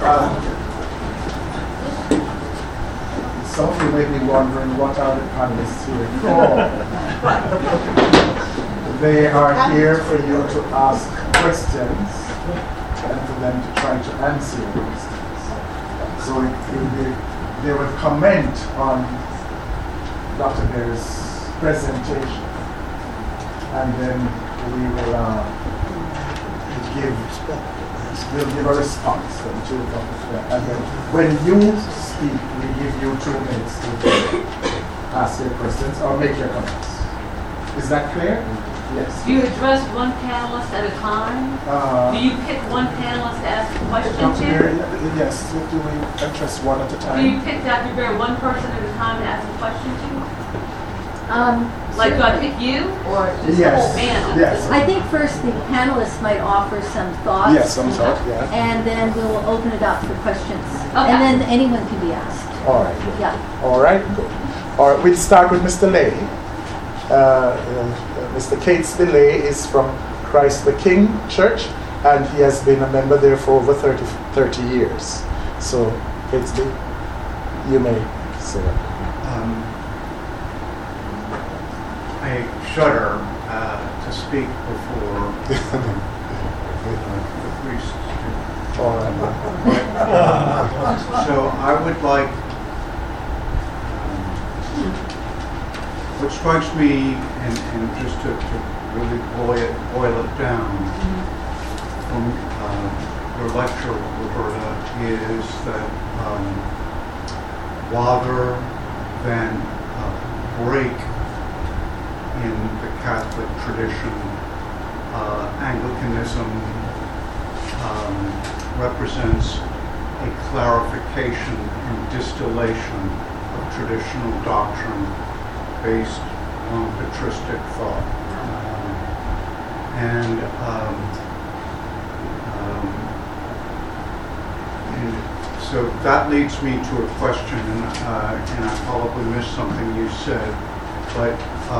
Some of you may be wondering what are the panelists here for. They are here for you to ask questions and for them to try to answer your questions. So they will comment on Dr. Bear's presentation, and then we will give a response from the two of them. And then when you speak, we give you 2 minutes to ask your questions or make your comments. Is that clear? Yes. Do you address one panelist at a time? Do you pick one panelist to ask a question to? Yes. Do we address one at a time? Do you pick, Dr. Bear, one person at a time to ask a question to? Like, do I pick you or just the whole panel? Yes. I think first the panelists might offer some thoughts. Yes, some thoughts, yeah. And then we'll open it up for questions. Okay. And then anyone can be asked. All right. Yeah. All right, good. All right, we'll start with Mr. Lay. Mr. Catesby Lay is from Christ the King Church, and he has been a member there for over 30 years. So, Catesby, you may say that. I shudder to speak before the priests. All right. So I would like, what strikes me, and just to really boil it down from your lecture, Roberta, is that rather than break in the Catholic tradition, Anglicanism represents a clarification and distillation of traditional doctrine based on patristic thought. And so that leads me to a question, and I probably missed something you said, but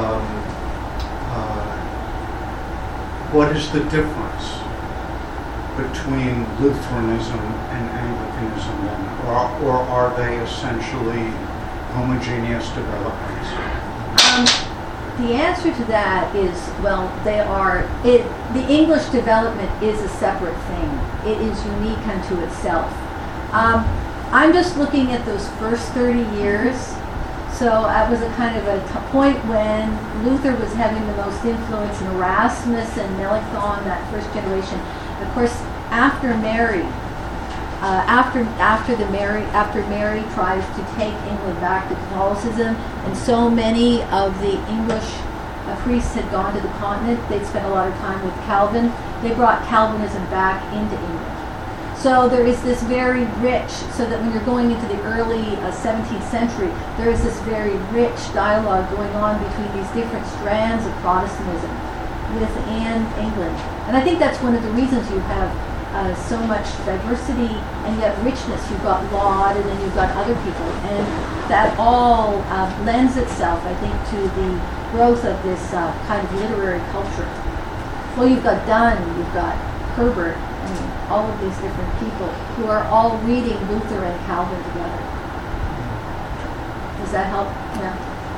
what is the difference between Lutheranism and Anglicanism then? Or are they essentially homogeneous developments? The answer to that is, well, they are, the English development is a separate thing. It is unique unto itself. I'm just looking at those first 30 years. So that was a kind of a point when Luther was having the most influence, and Erasmus and Melanchthon, that first generation. Of course, after Mary, after Mary tries to take England back to Catholicism, and so many of the English priests had gone to the continent, they'd spent a lot of time with Calvin. They brought Calvinism back into England. So there is this very rich, so that when you're going into the early 17th century, there is this very rich dialogue going on between these different strands of Protestantism within England. And I think that's one of the reasons you have so much diversity and yet richness. You've got Laud, and then you've got other people. And that all lends itself, I think, to the growth of this kind of literary culture. Well, you've got Donne, you've got Herbert, all of these different people who are all reading Luther and Calvin together. Does that help? Yeah.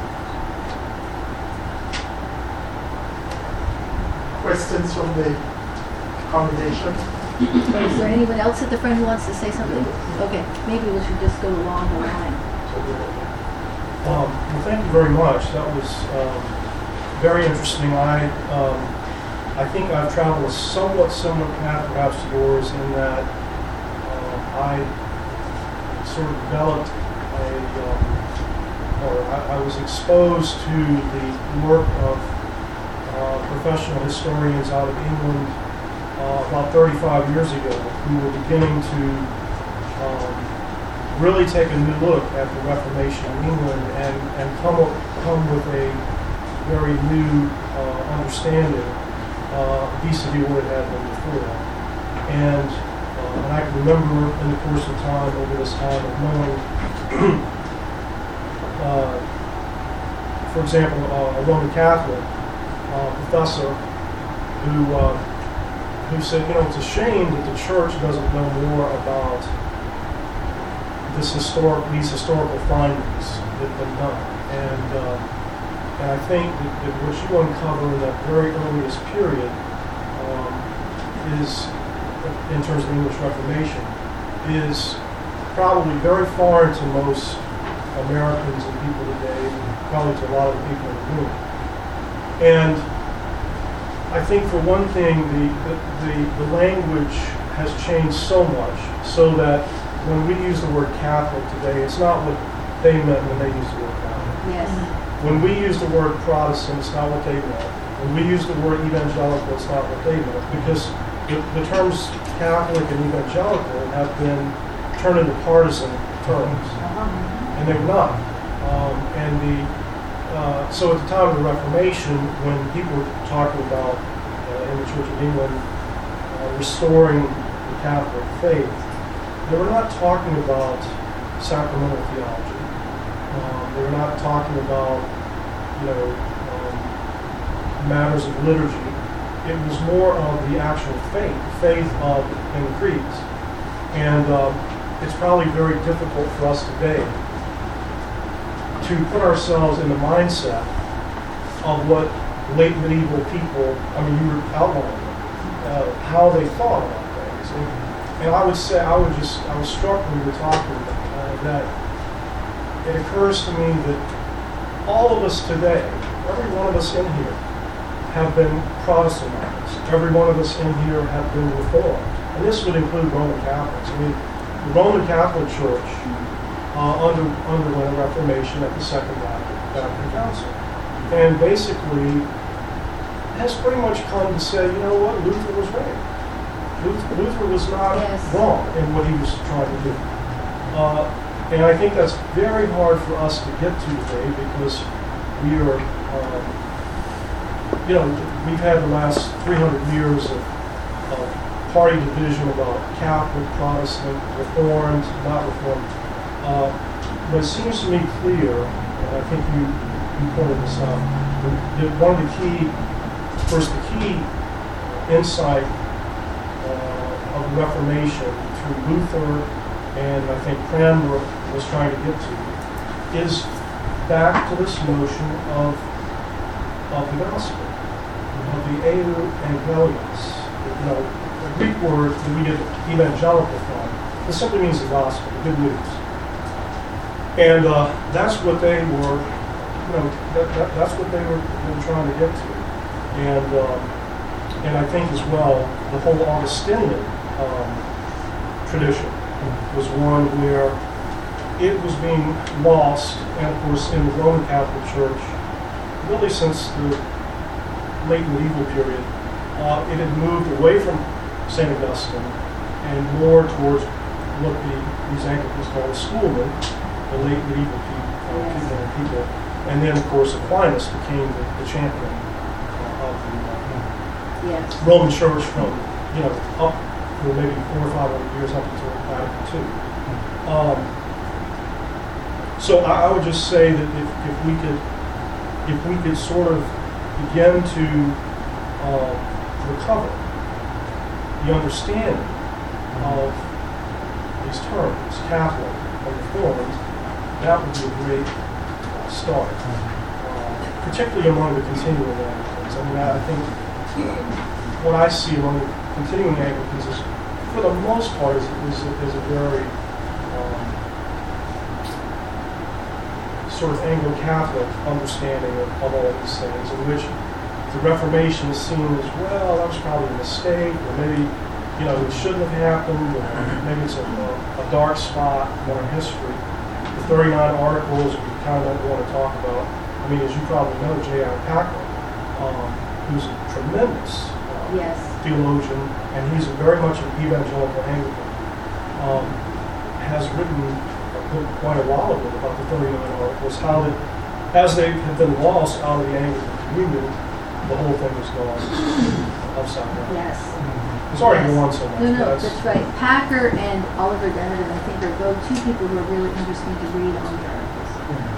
Questions from the congregation? Is there anyone else at the front who wants to say something? Okay, maybe we should just go along the line. Well, thank you very much. That was very interesting. I think I've traveled a somewhat similar path perhaps to yours in that I sort of developed I was exposed to the work of professional historians out of England about 35 years ago, who were beginning to really take a new look at the Reformation in England and come with a very new understanding vis-a-vis what it had been before that. And I can remember in the course of time, over this time, of knowing, for example, a Roman Catholic professor who said, it's a shame that the church doesn't know more about these historical findings that have been done. And I think that what you uncover in that very earliest period is, in terms of the English Reformation, is probably very foreign to most Americans and people today, and probably to a lot of the people in the room. And I think for one thing, the language has changed so much, so that when we use the word Catholic today, it's not what they meant when they used the word Catholic. Yes. When we use the word Protestant, it's not what they meant. When we use the word evangelical, it's not what they meant. Because the terms Catholic and evangelical have been turned into partisan terms. And they're not. So at the time of the Reformation, when people were talking about in the Church of England restoring the Catholic faith, they were not talking about sacramental theology. They were not talking about, matters of liturgy. It was more of the actual faith in the creeds. And it's probably very difficult for us today to put ourselves in the mindset of what late medieval people, you were outlining how they thought about things. And I would say, I was struck when you were talking that it occurs to me that all of us today, every one of us in here, have been Protestantized. Every one of us in here have been Reformed. And this would include Roman Catholics. The Roman Catholic Church underwent a Reformation at the Second Vatican Council. And basically has pretty much come to say, you know what, Luther was right. Luther was not wrong in what he was trying to do. And I think that's very hard for us to get to today because we are, we've had the last 300 years of party division about Catholic, Protestant, Reformed, not Reformed. But it seems to me clear, and I think you pointed this out, that one of the key insight of the Reformation through Luther and I think Cranmer was trying to get to is back to this notion of the gospel, of the eu angelios. The Greek word that we get evangelical from, it simply means the gospel, the good news. And that's what they were, that's what they were trying to get to. And I think as well, the whole Augustinian tradition was one where it was being lost, and of course in the Roman Catholic Church, really since the late medieval period, it had moved away from St. Augustine and more towards what these Anglicans call the schoolmen, the late medieval people. And then of course Aquinas became the champion of the Roman Church from, up for maybe 400 or 500 years up until Vatican II. So I would just say that if we could sort of begin to recover the understanding of these terms, Catholic and Reformed, that would be a great start, particularly among the continuing Anglicans. I think what I see among the continuing Anglicans is, for the most part, is a very sort of Anglo-Catholic understanding of all these things, in which the Reformation is seen as, well, that was probably a mistake, or maybe, it shouldn't have happened, or maybe it's a dark spot in our history. The 39 articles we kind of don't want to talk about. As you probably know, J.I. Packer, who's a tremendous theologian, and he's very much an evangelical Anglican, has written a book quite a while ago about the 39 articles, how that as they have been lost out of the Anglican communion, the whole thing has gone upside down. Yes. Sorry to go on so much. No, that's right. Packer and Oliver Dennett, I think, are both two people who are really interesting to read on the articles.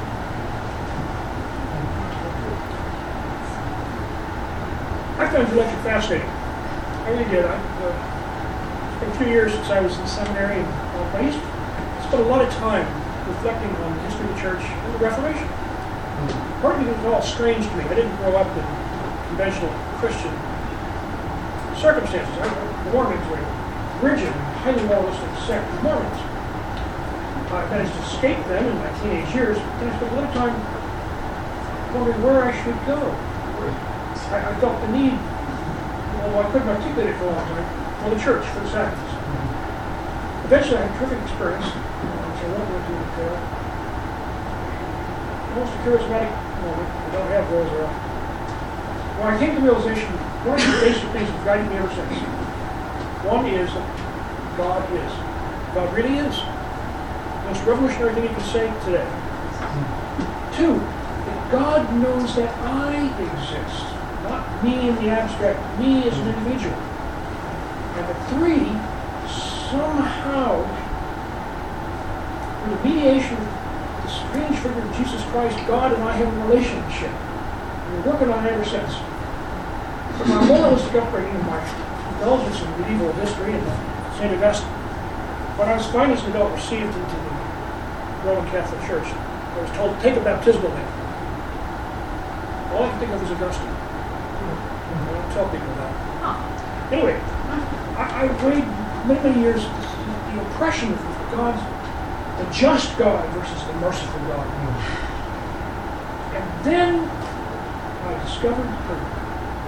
I found your lecture fascinating. I really did. It's been 2 years since I was in seminary, and I used to spent a lot of time reflecting on the history of the church and the Reformation. Partly because it was all strange to me. I didn't grow up in conventional Christian circumstances. The Mormons were a rigid, highly moralistic sect of Mormons. I managed to escape them in my teenage years, and I spent a lot of time wondering where I should go. I felt the need, although I couldn't articulate it for a long time, for the church, for the sacraments. Eventually, I had a terrific experience, which I won't go into detail. Almost a charismatic moment. I don't have those around. When I came to the realization, one of the basic things that guided me ever since. One is that God is. God really is. The most revolutionary thing you can say today. Two, that God knows that I exist. Not me in the abstract, me as an individual. And the three, somehow, through the mediation of the strange figure of Jesus Christ, God and I have a relationship. And we're working on it ever since. From my moralistic upbringing and my indulgence in medieval history and St. Augustine, when I was finally as an adult received into the Roman Catholic Church, I was told to take a baptismal name. All I can think of is Augustine. I don't tell people that. Anyway, I weighed many years the impression of God's, the just God versus the merciful God. And then I discovered the prayer book.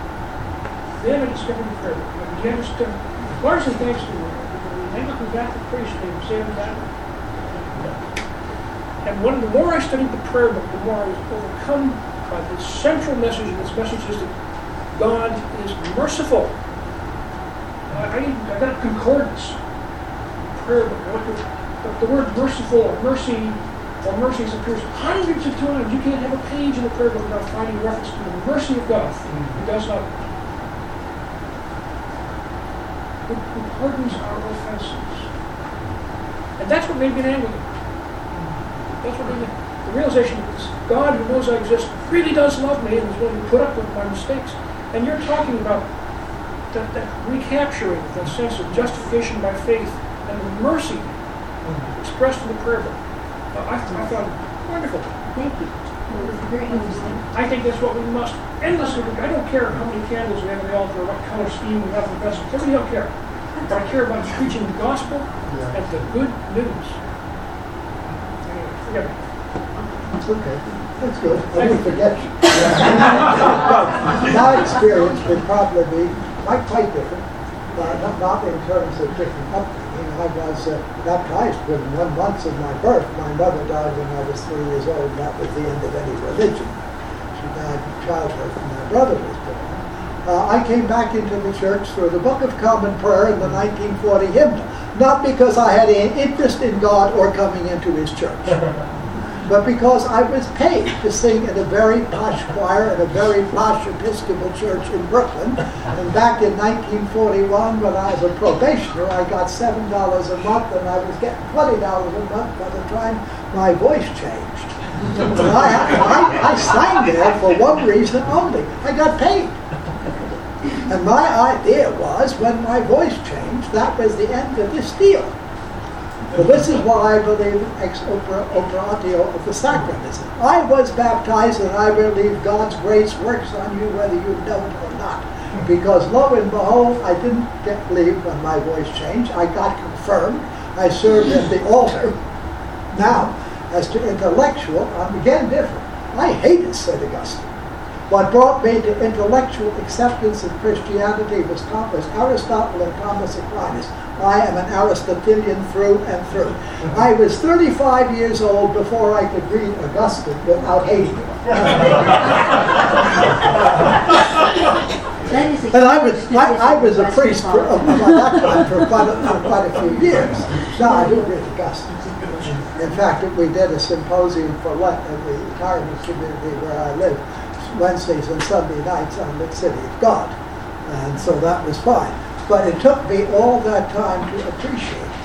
I began to study, largely thanks to the Anglican Catholic priest named Sam Catholic. And the more I studied the prayer book, the more I was overcome by the central message, and this message is that God is merciful. I got a concordance in the prayer book. The word merciful or mercies appears hundreds of times. You can't have a page in the prayer book without finding reference to the mercy of God. It does not. Who pardons our offenses. And that's what made me an Anglican. That's what made me the realization that this God who knows I exist really does love me and is willing to put up with my mistakes. And you're talking about that recapturing that sense of justification by faith and the mercy expressed in the prayer book. I found it wonderful. Thank you. It was very interesting. I think that's what we must endlessly do. I don't care how many candles we have on the altar or what color scheme we have in the vessels. I really don't care. But I care about preaching the gospel and the good news. Anyway, forget me. It's okay. That's good. I won't forget you. My experience would probably be quite different. Not in terms of different upbringing. I was baptized within 1 month of my birth. My mother died when I was 3 years old, and that was the end of any religion. She died in childhood when my brother was born. I came back into the church through the Book of Common Prayer in the 1940 hymnal, not because I had any interest in God or coming into his church, but because I was paid to sing in a very posh choir in a very posh Episcopal church in Brooklyn. And back in 1941, when I was a probationer, I got $7 a month, and I was getting $20 a month by the time my voice changed. And I sang there for one reason only. I got paid. And my idea was, when my voice changed, that was the end of this deal. Well, this is why I believe ex operatio of the sacramentism. I was baptized, and I believe God's grace works on you whether you know it or not. Because lo and behold, I didn't get believed when my voice changed. I got confirmed. I served at the altar. Now, as to intellectual, I'm again different. I hated St. Augustine. What brought me to intellectual acceptance of Christianity was Aristotle and Thomas Aquinas. I am an Aristotelian through and through. I was 35 years old before I could read Augustine without hating him. And I was a priest by that time for quite a few years. No, I didn't read Augustine. In fact, we did a symposium for Lent in the retirement community where I live, Wednesdays and Sunday nights on the City of God. And so that was fine. But it took me all that time to appreciate it.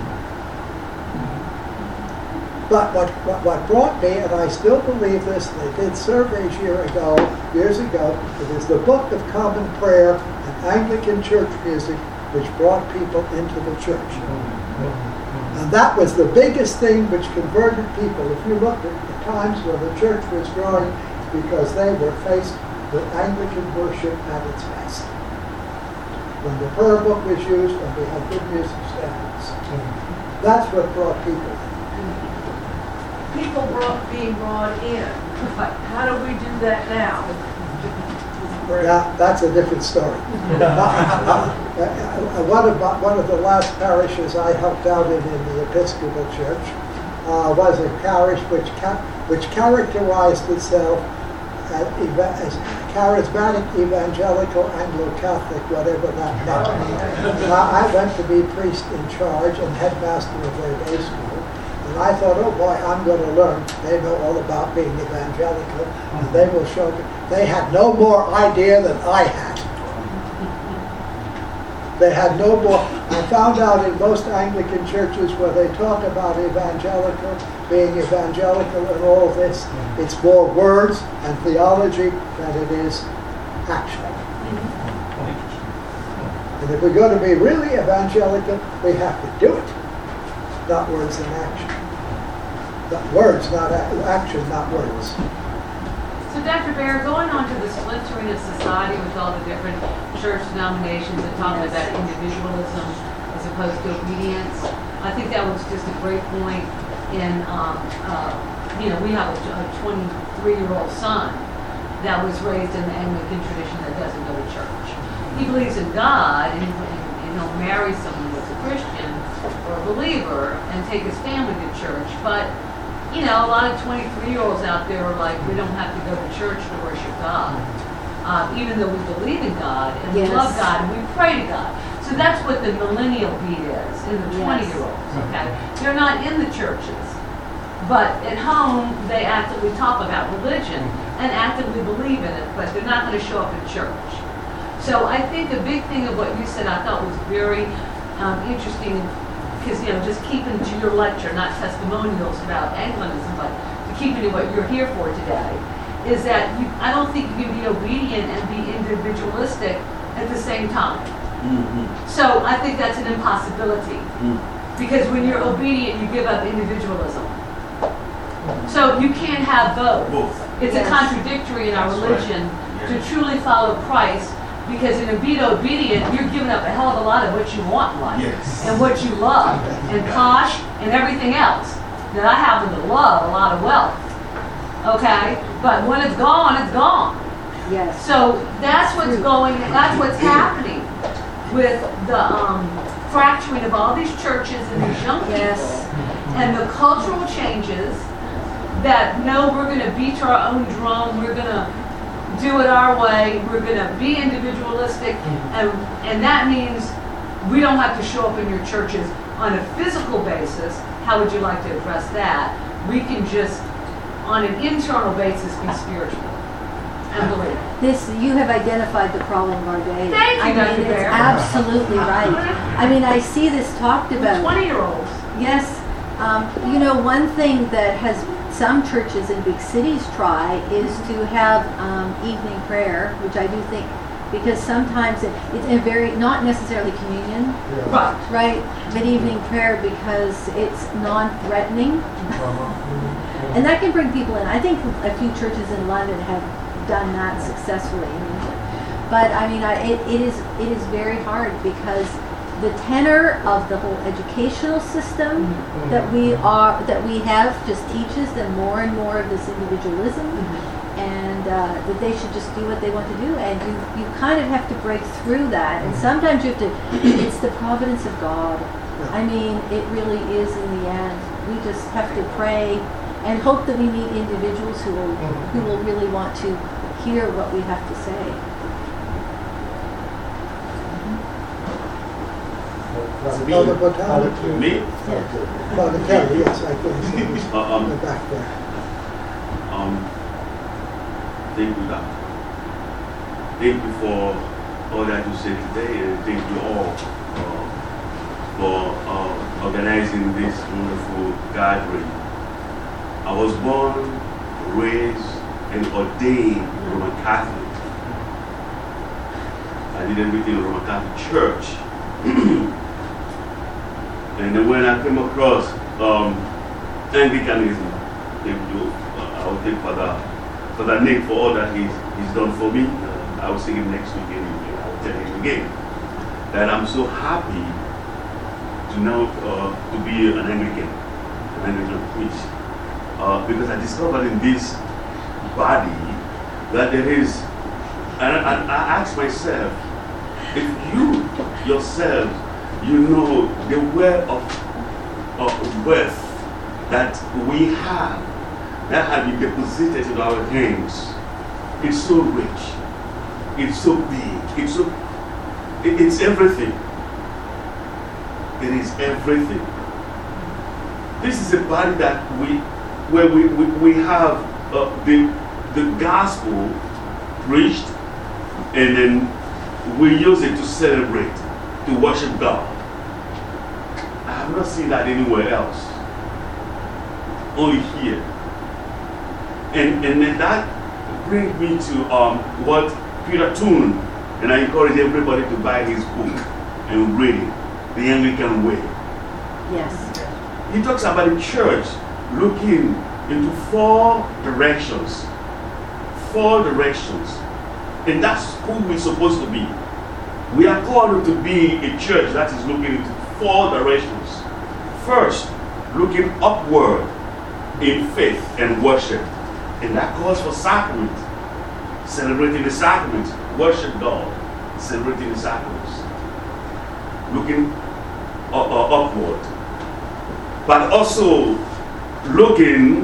But what brought me, and I still believe this, they did surveys years ago, it is the Book of Common Prayer and Anglican church music which brought people into the church. And that was the biggest thing which converted people. If you looked at the times when the church was growing, because they were faced with Anglican worship at its best. When the prayer book was used and we had good music standards. That's what brought people in. People being brought in. But how do we do that now? Yeah, that's a different story. One of the last parishes I helped out in the Episcopal Church was a parish which characterized itself as charismatic, evangelical, Anglo-Catholic, whatever that meant. I went to be priest in charge and headmaster of their day school. And I thought, oh boy, I'm going to learn. They know all about being evangelical, and they will show me. They had no more idea than I had. They had no more. I found out in most Anglican churches where they talk about evangelical, being evangelical and all this, it's more words and theology than it is action. And if we're going to be really evangelical, we have to do it. Not words and action. Not words, not action, not words. So Dr. Baer, going on to the splintering of society with all the different church denominations and talking about individualism as opposed to obedience, I think that was just a great point. In, we have a 23-year-old son that was raised in the Anglican tradition that doesn't go to church. He believes in God and he'll marry someone that's a Christian or a believer and take his family to church, but a lot of 23-year-olds out there are like, we don't have to go to church to worship God, even though we believe in God and we love God and we pray to God. So that's what the millennial beat is in the 20-year-olds. Okay, they're not in the churches, but at home they actively talk about religion and actively believe in it, but they're not going to show up in church. So I think a big thing of what you said I thought was very interesting, because just keeping to your lecture, not testimonials about Anglicanism, but to keeping to what you're here for today, is that I don't think you can be obedient and be individualistic at the same time. So I think that's an impossibility, because when you're obedient, you give up individualism. So you can't have both. It's a contradictory in our religion to truly follow Christ. Because in being obedient, you're giving up a hell of a lot of what you want in life, and what you love, and posh, and everything else. That I happen to love a lot of wealth. Okay? But when it's gone, it's gone. Yes. So that's what's that's what's happening with the fracturing of all these churches and these young people. And the cultural changes that, no, we're going to beat to our own drum, we're going to do it our way, we're going to be individualistic, and that means we don't have to show up in your churches on a physical basis. How would you like to address that? We can just, on an internal basis, be spiritual and believe. You have identified the problem of our day. Thank you, Dr. It's Baer. absolutely right. I mean, I see this talked about. 20-year-olds. Yes. One thing that has some churches in big cities try is to have evening prayer, which I do think, because sometimes it's a very, not necessarily communion, right? But evening prayer, because it's non-threatening. And that can bring people in. I think a few churches in London have done that successfully. But I mean, it is very hard, because the tenor of the whole educational system that we have just teaches them more and more of this individualism, and that they should just do what they want to do, and you kind of have to break through that, and sometimes you have to. It's the providence of God. I mean, it really is in the end. We just have to pray and hope that we meet individuals who will really want to hear what we have to say. Father Botanic. Me? Father Kelly, yes, I think he's in the back there. Thank you, Doctor. Thank you for all that you said today, and thank you all for organizing this wonderful gathering. I was born, raised, and ordained Roman Catholic. I did everything in Roman Catholic Church. And then when I came across Anglicanism, I will take Father Nick for all that he's done for me. I will see him next week anyway. I will tell him again that I'm so happy to now to be an Anglican priest. Because I discovered in this body that there is, and I asked myself, if you yourself, you know the wealth of wealth that we have, that has been deposited in our hands, it's so rich, it's so big, it's everything. It is everything. This is a body that we have the gospel preached, and then we use it to celebrate, to worship God. I have not seen that anywhere else, only here. And then that brings me to what Peter Toon, and I encourage everybody to buy his book and read it, The Anglican Way. Yes. He talks about the church looking into 4 directions. 4 directions. And that's who we're supposed to be. We are called to be a church that is looking into 4 directions. First, looking upward in faith and worship. And that calls for sacrament. Celebrating the sacraments. Worship God. Celebrating the sacraments. Looking upward. But also looking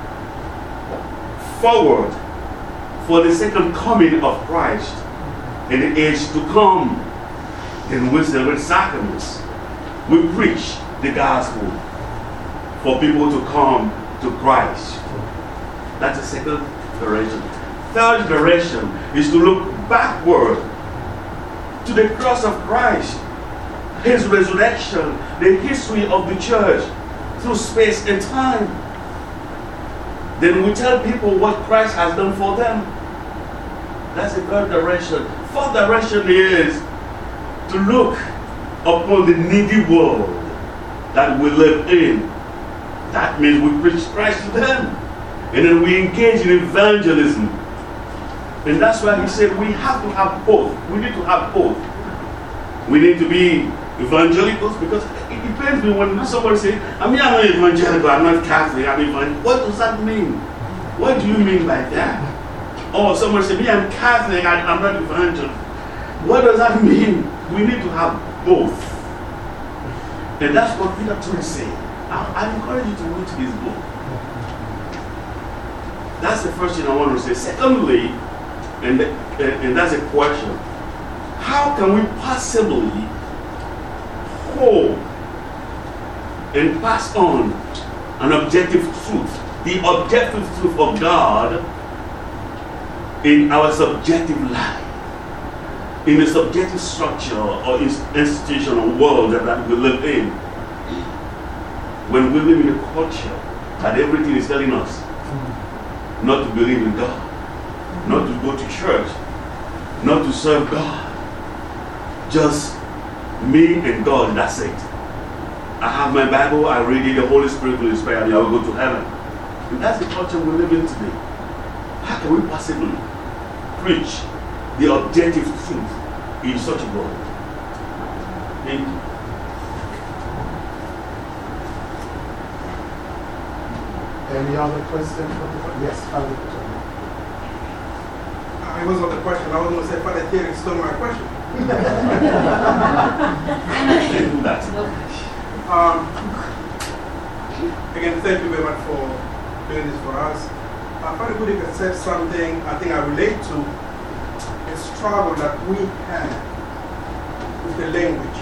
forward for the second coming of Christ in the age to come. Then we celebrate sacraments. We preach the gospel for people to come to Christ. That's the second direction. Third direction is to look backward to the cross of Christ, His resurrection, the history of the church through space and time. Then we tell people what Christ has done for them. That's the third direction. Fourth direction is to look upon the needy world that we live in. That means we preach Christ to them. And then we engage in evangelism. And that's why he said we have to have both. We need to have both. We need to be evangelicals, because it depends me when somebody says, I'm not evangelical, I'm not Catholic, I'm evangelical. What does that mean? What do you mean by that? Or somebody says, me, I'm Catholic, I'm not evangelical. What does that mean? We need to have both. And that's what Peter Toon is saying. I encourage you to read his book. That's the first thing I want to say. Secondly, and that's a question, how can we possibly hold and pass on an objective truth, the objective truth of God in our subjective life, in the subjective structure or institution or world that we live in, when we live in a culture that everything is telling us not to believe in God, not to go to church, not to serve God, just me and God, that's it. I have my Bible, I read it, the Holy Spirit will inspire me, I will go to heaven. And that's the culture we live in today. How can we possibly preach the objective truth in such a world? Thank you. Any other question? Yes, Father. It wasn't the question. I was going to say Father Thierry stole my question. Again, thank you very much for doing this for us. Father Gooding said something I think I relate to, a struggle that we have with the language.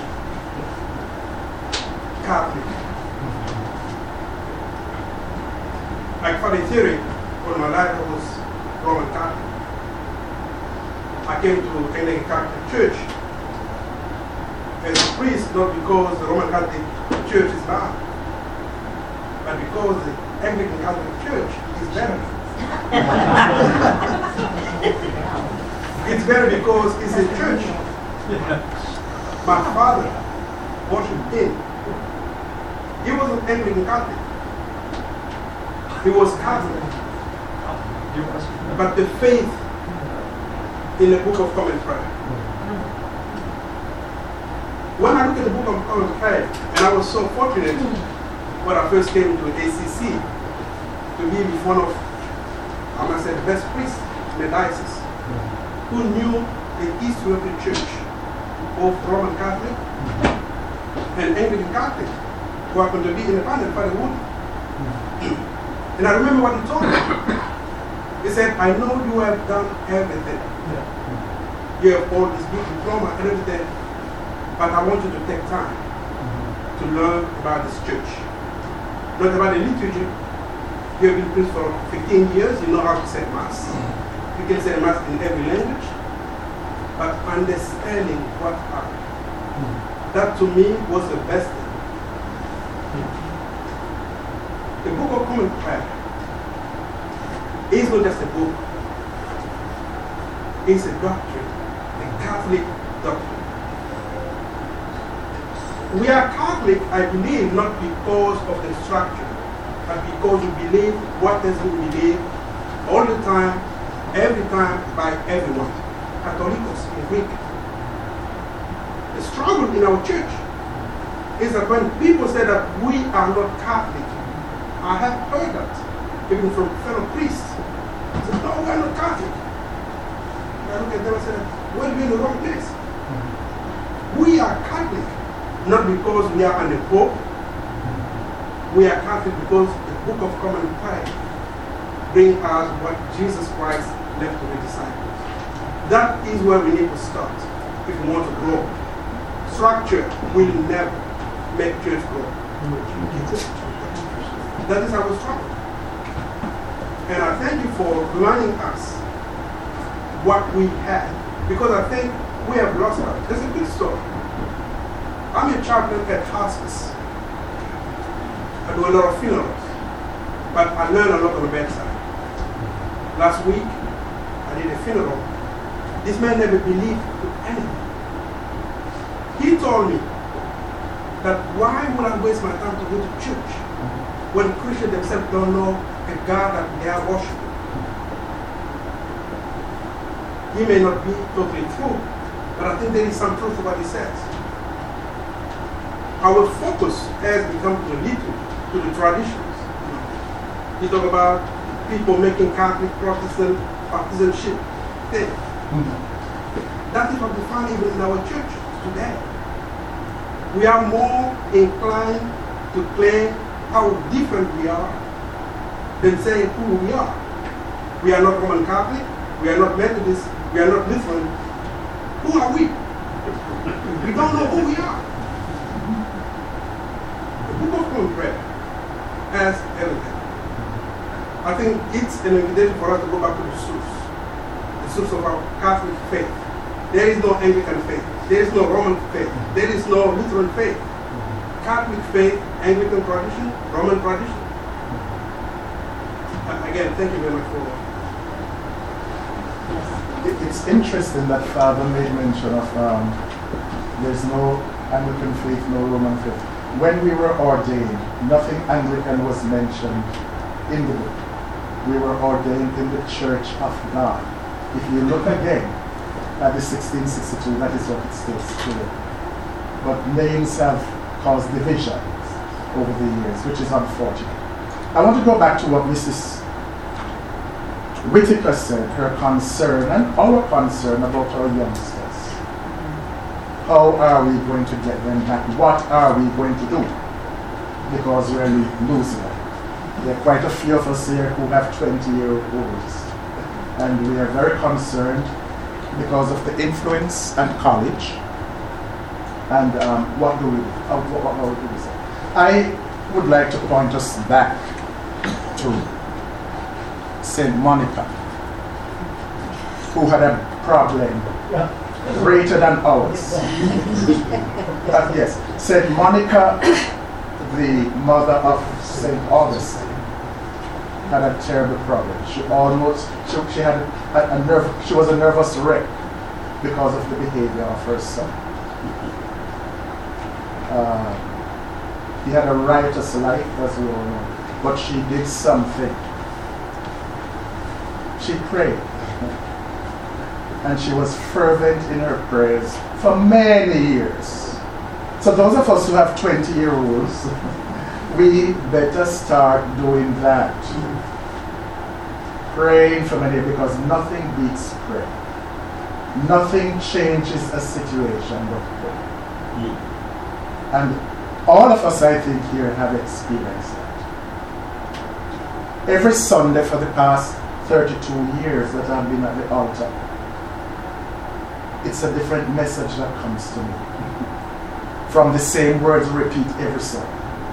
Catholic. Like Father Thierry, all my life I was Roman Catholic. I came to Anglican Catholic Church as a priest, not because the Roman Catholic Church is bad, but because the Anglican Catholic Church is better. It's better because it's a church. My father worshiped in. He wasn't Anglican Catholic. He was Catholic. But the faith in the Book of Common Prayer. When I look at the Book of Common Prayer, and I was so fortunate when I first came to ACC to be with one of, I must say, the best priests in the diocese, who knew the history of the church, both Roman Catholic and Anglican Catholic, who happened to be independent, Father Wood. And I remember what he told me. He said, I know you have done everything. You have all this big diploma and everything, but I want you to take time to learn about this church. Not about the liturgy. You have been priest for 15 years, you know how to say Mass. You can say Mass in every language, but understanding what happened. That to me was the best thing. The Book of Common Prayer is not just a book, it's a doctrine, a Catholic doctrine. We are Catholic, I believe, not because of the structure, but because we believe what has been believed all the time, every time, by everyone. Catholicos in Greek. The struggle in our church is that when people say that we are not Catholic, I have heard that, even from fellow priests. They say, no, we are not Catholic. And I look at them and say, well, we're in the wrong place. We are Catholic, not because we are under Pope. We are Catholic because the Book of Common Prayer brings us what Jesus Christ left to the disciples. That is where we need to start if we want to grow. Structure will never make church grow. That is our struggle. And I thank you for reminding us what we had, because I think we have lost that. There's a good story. I'm a chaplain at hospice. I do a lot of funerals, but I learn a lot on the bedside. Last week, I did a funeral. This man never believed in anything. He told me that why would I waste my time to go to church when Christians themselves don't know the God that they are worshiping? He may not be totally true, but I think there is some truth to what he says. Our focus has become to the liturgy, to the traditions. You talk about people making Catholic, Protestant, partisanship thing. That is what we find even in our church today. We are more inclined to claim how different we are than saying who we are. We are not Roman Catholic, we are not Methodist, we are not Lutheran. Who are we? We don't know who we are. The Book of Common Prayer has everything. I think it's an invitation for us to go back to the source of our Catholic faith. There is no Anglican faith. There is no Roman faith. There is no Lutheran faith. Catholic faith, Anglican tradition, Roman tradition. Again, thank you very much for that. It's interesting that Father made mention of there's no Anglican faith, no Roman faith. When we were ordained, nothing Anglican was mentioned in the book. We were ordained in the Church of God. If you look again at the 1662, that is what it states today. But names have caused divisions over the years, which is unfortunate. I want to go back to what Mrs. Whitaker said, her concern and our concern about our youngsters. How are we going to get them back? What are we going to do? Because we're losing them. There are quite a few of us here who have 20-year-olds. And we are very concerned because of the influence at college. And what do we do? What do we say? I would like to point us back to St. Monica, who had a problem greater than ours. Yes, St. Monica, the mother of St. Augustine, had a terrible problem. She had she was a nervous wreck because of the behavior of her son. He had a righteous life, as we all know. But she did something. She prayed. And she was fervent in her prayers for many years. So those of us who have 20-year-olds, we better start doing that. Praying for many, because nothing beats prayer. Nothing changes a situation but prayer. And all of us, I think, here have experienced that. Every Sunday for the past 32 years that I've been at the altar, it's a different message that comes to me. From the same words repeat every Sunday.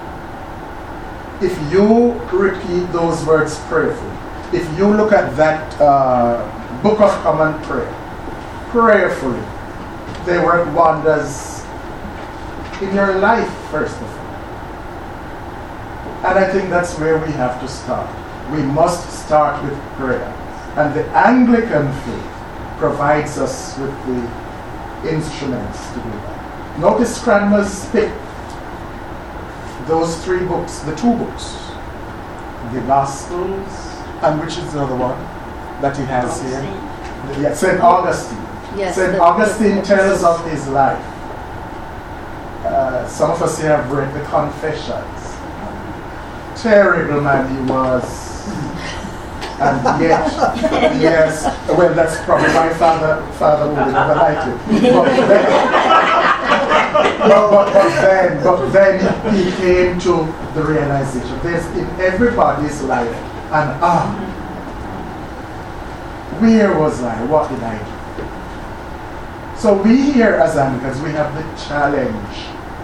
If you repeat those words prayerfully, if you look at that Book of Common Prayer prayerfully, they work wonders in your life, first of all. And I think that's where we have to start. We must start with prayer. And the Anglican faith provides us with the instruments to do that. Notice Cranmer's pick those three books, the two books, the Gospels, and which is the other one that he has here? Yeah, St. Augustine. Yes, St. Augustine tells of his life. Some of us here have read the Confessions. Terrible man he was. And yet, yes, well, that's probably my father would never like it. But then he came to the realization. There's in everybody's life an where was I? What did I do? So we here as Anglicans, we have the challenge.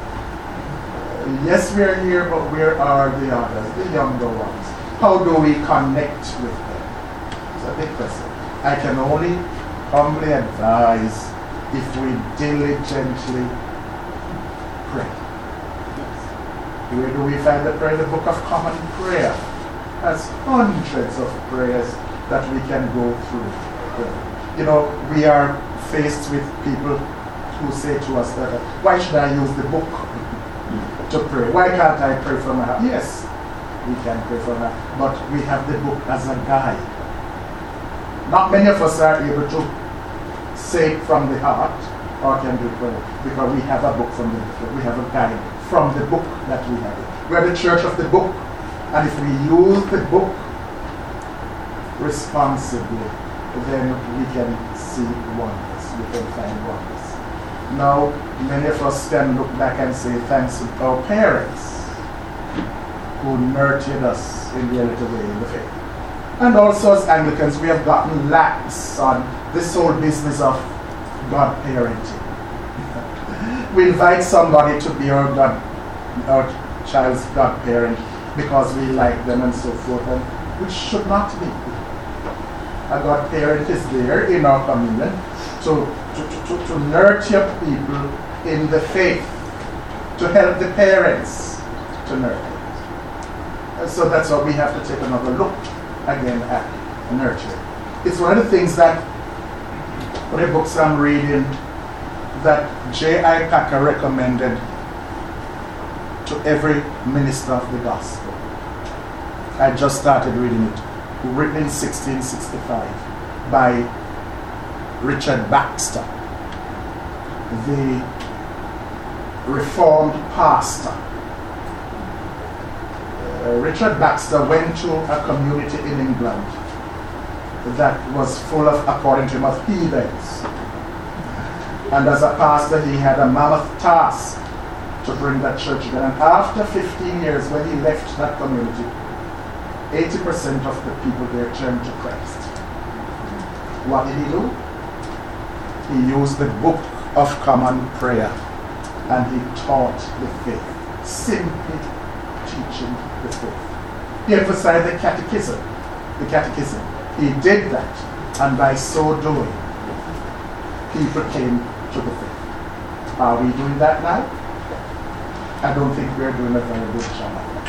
Yes, we're here, but where are the others, the younger ones? How do we connect with them? It's a big question. I can only humbly advise if we diligently pray. Where do we find the prayer? The Book of Common Prayer has hundreds of prayers that we can go through. You know, we are faced with people who say to us that, why should I use the book to pray? Why can't I pray from my heart? Yes, we can pray from our heart, but we have the book as a guide. Not many of us are able to say it from the heart or can do it because we have a book from the book. We have a guide from the book that we have. We are the church of the book, and if we use the book responsibly, then we can see wonders, we can find wonders. Now, many of us can look back and say thanks to our parents who nurtured us in their little way in the faith. And also as Anglicans, we have gotten lax on this whole business of God parenting. We invite somebody to be our child's godparent because we like them and so forth, and which should not be. A godparent is there in our communion to nurture people in the faith, to help the parents to nurture. And so that's why we have to take another look again at nurture. It's one of the things that, one of the books I'm reading, that J.I. Packer recommended to every minister of the gospel. I just started reading it. Written in 1665 by Richard Baxter, the Reformed pastor. Richard Baxter went to a community in England that was full of, according to him, of heathens. And as a pastor, he had a mammoth task to bring that church together. And after 15 years, when he left that community, 80% of the people there turned to Christ. What did he do? He used the Book of Common Prayer and he taught the faith, simply teaching the faith. He emphasized the catechism. He did that, and by so doing, people came to the faith. Are we doing that now? I don't think we're doing a very good job of that.